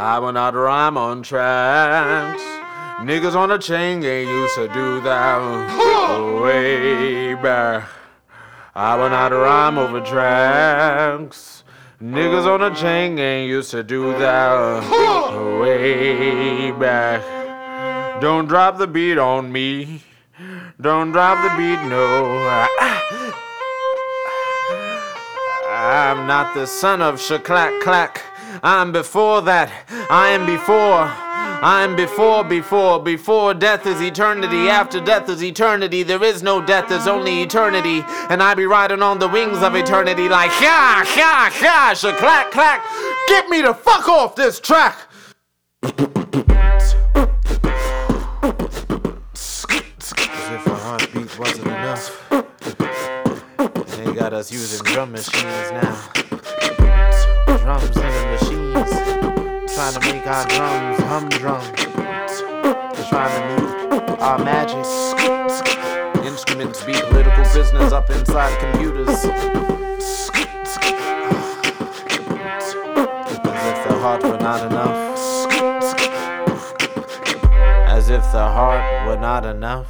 I will not rhyme on tracks. Niggas on the chain gang used to do that way back. I will not rhyme over tracks. Niggas on the chain gang used to do that way back. Don't drop the beat on me. Don't drop the beat, no. I'm not the son of Shaklack Clack. I'm before that. I am before. Before death is eternity, after death is eternity. There is no death, there's only eternity. And I be riding on the wings of eternity like, ha, ha, ha, shaklack, clack. Get me the fuck off this track. As if a heartbeat wasn't enough. They got us using drum machines now. Drums in the machines, trying to make our drums humdrum. Trying to mute our magic. Instruments be political prisoners up inside computers. As if the heart were not enough. As if the heart were not enough.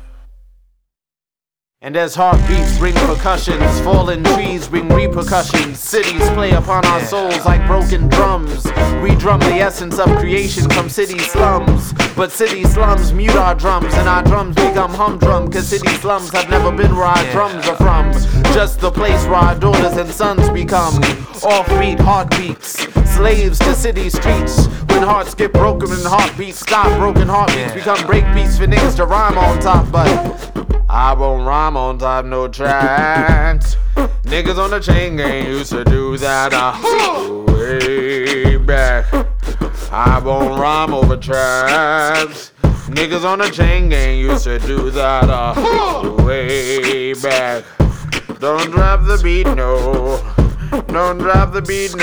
And as heartbeats bring percussions, fallen trees bring repercussions. Cities play upon our souls like broken drums. We drum the essence of creation from city slums. But city slums mute our drums, and our drums become humdrum. Cause city slums have never been where our drums are from. Just the place where our daughters and sons become offbeat heartbeats, slaves to city streets. When hearts get broken and heartbeats stop, broken heartbeats become breakbeats for niggas to rhyme on top. But I won't rhyme on top no tracks. Niggas on the chain gang used to do that way back. I won't rhyme over tracks. Niggas on the chain gang used to do that way back. Don't drop the beat, no. Don't drop the beat,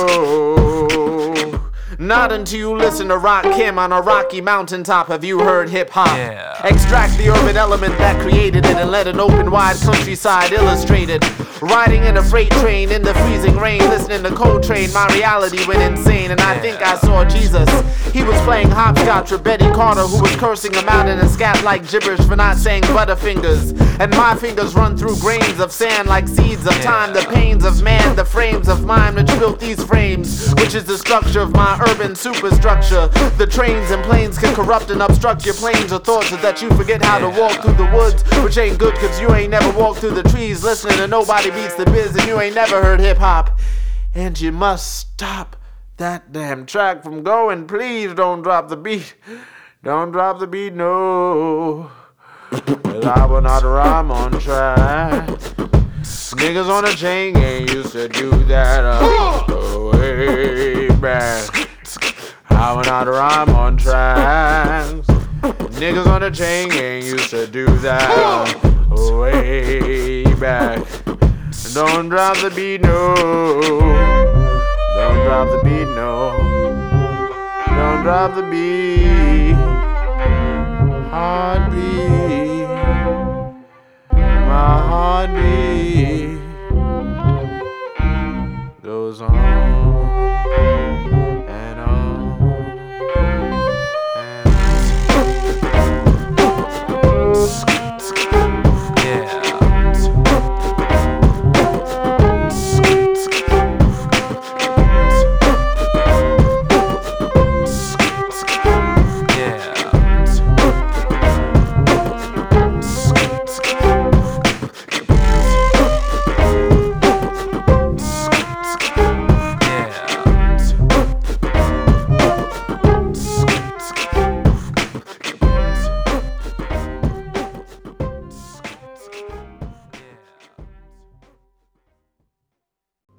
no. Not until you listen to Rakim on a rocky mountaintop have you heard hip-hop. Extract the urban element that created it and let an open wide countryside illustrate it. Riding in a freight train in the freezing rain, listening to Coltrane, my reality went insane. And I think I saw Jesus. He was playing hopscotch with Betty Carter, who was cursing him out in a scat like gibberish for not saying butterfingers. And my fingers run through grains of sand like seeds of time. The pains of man, the frames of mind which built these frames, which is the structure of my urban superstructure. The trains and planes can corrupt and obstruct your planes or thoughts so that you forget how to walk through the woods, which ain't good cause you ain't never walked through the trees listening to Nobody Beats the Biz, and you ain't never heard hip-hop. And you must stop that damn track from going. Please don't drop the beat. Don't drop the beat, no. Cause I will not rhyme on track. Niggas on the chain gang used to do that way back. I will not rhyme on tracks. Niggas on the chain gang used to do that way back. Don't drop the beat, no. Don't drop the beat, no. Don't drop the beat. Heartbeat. My heartbeat.